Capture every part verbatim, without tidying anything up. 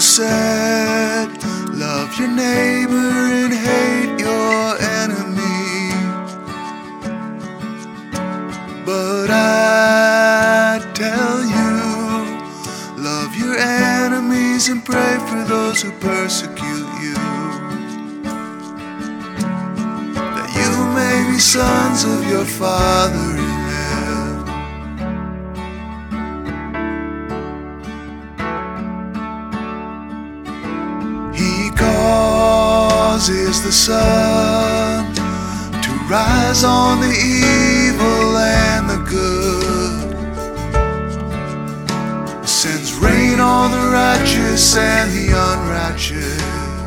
said, love your neighbor and hate your enemy. But I tell you, love your enemies and pray for those who persecute you, that you may be sons of your Father in heaven. He causes the sun to rise on the evil and the good, sends rain on the righteous and the unrighteous.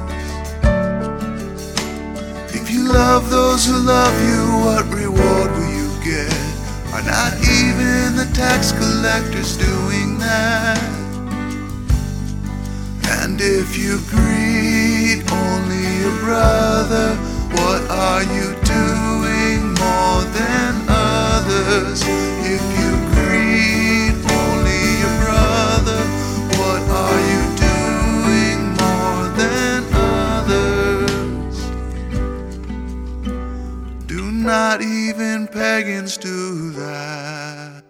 If you love those who love you, what reward will you get? Are not even the tax collectors doing that? And if you greet only your brother, what are you doing more than others? If you greet only your brother, what are you doing more than others? Do not even pagans do that?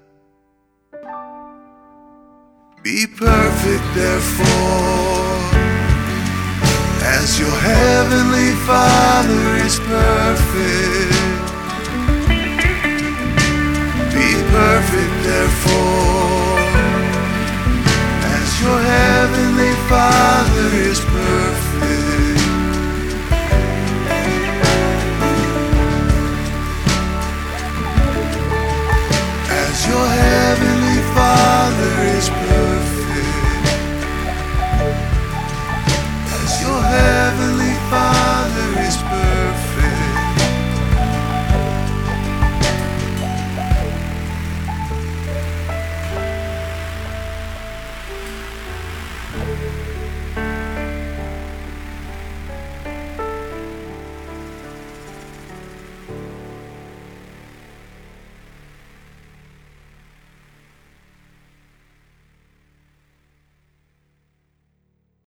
Be perfect, therefore, as your heavenly Father is perfect. Be perfect, therefore, as your heavenly Father